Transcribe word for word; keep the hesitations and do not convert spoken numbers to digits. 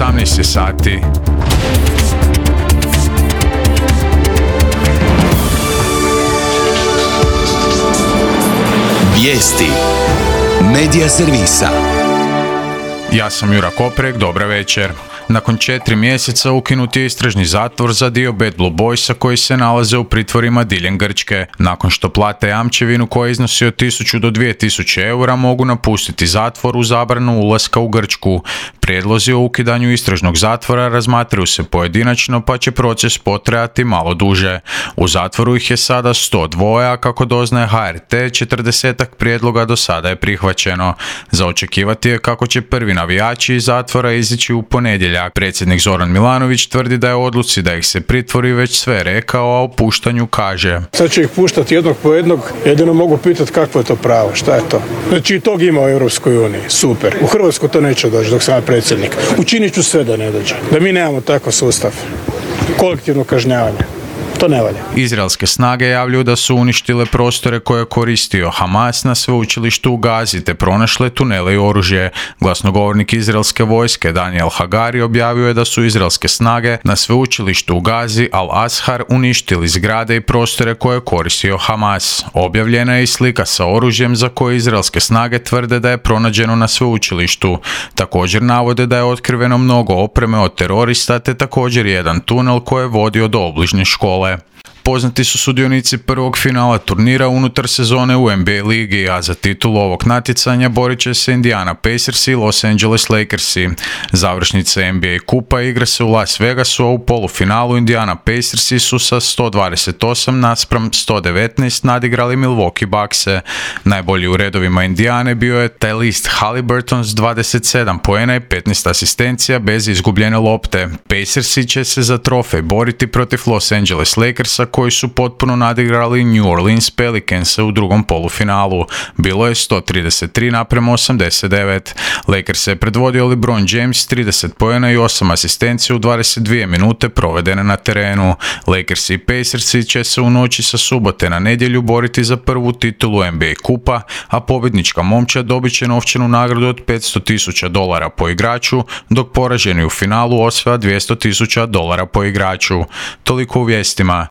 osamnaest je sati. Vijesti Medija servisa. Ja sam Jura Koprek, dobra večer. Nakon četiri mjeseca ukinut je istražni zatvor za dio Bad Blue Boysa koji se nalaze u pritvorima diljem Grčke. Nakon što plate jamčevinu koja iznosi od tisuću do dvije tisuće eura mogu napustiti zatvor u zabranu ulaska u Grčku. Prijedlozi o ukidanju istražnog zatvora razmatraju se pojedinačno pa će proces potrajati malo duže. U zatvoru ih je sada sto dva, a kako doznaje H R T, četrdesetak prijedloga do sada je prihvaćeno. Za očekivati je kako će prvi navijači iz zatvora izići u ponedjeljak. Predsjednik Zoran Milanović tvrdi da je odluci da ih se pritvori već sve rekao, a o puštanju kaže: Sad će ih puštati jednog po jednog, jedino mogu pitati kakvo je to pravo, šta je to. Znači i tog ima u Europskoj uniji, super. U Hrvatsku to neće doći dok sam ja predsjednik. Učinit ću sve da ne dođe. Da mi nemamo takav sustav. Kolektivno kažnjavanje. To ne valja. Izraelske snage javljaju da su uništile prostore koje je koristio Hamas na sveučilištu u Gazi te pronašle tunele i oružje. Glasnogovornik izraelske vojske Daniel Hagari objavio je da su izraelske snage na sveučilištu u Gazi Al-Azhar uništili zgrade i prostore koje je koristio Hamas. Objavljena je i slika sa oružjem za koje izraelske snage tvrde da je pronađeno na sveučilištu. Također navode da je otkriveno mnogo opreme od terorista te također jedan tunel koji je vodio do obližnje škole. Poznati su sudionici prvog finala turnira unutar sezone u N B A ligi, a za titulu ovog natjecanja borit će se Indiana Pacers i Los Angeles Lakersi. Završnica N B A kupa igra se u Las Vegasu, a u polufinalu Indiana Pacersi su sa sto dvadeset osam naspram sto devetnaest nadigrali Milwaukee Buckse. Najbolji u redovima Indijane bio je Tyrese Haliburton s dvadeset sedam poena i petnaest asistencija bez izgubljene lopte. Pacersi će se za trofej boriti protiv Los Angeles Lakersa koji su potpuno nadigrali New Orleans Pelicansa u drugom polufinalu. Bilo je sto trideset tri naprema osamdeset devet. Lakers je predvodio LeBron James trideset poena i osam asistencija u dvadeset dvije minute provedene na terenu. Lakers i Pacersi će se u noći sa subote na nedjelju boriti za prvu titulu N B A kupa, a pobjednička momčad dobit će novčanu nagradu od petsto tisuća dolara po igraču, dok poraženi u finalu osvaja dvjesto tisuća dolara po igraču. Toliko u vijestima.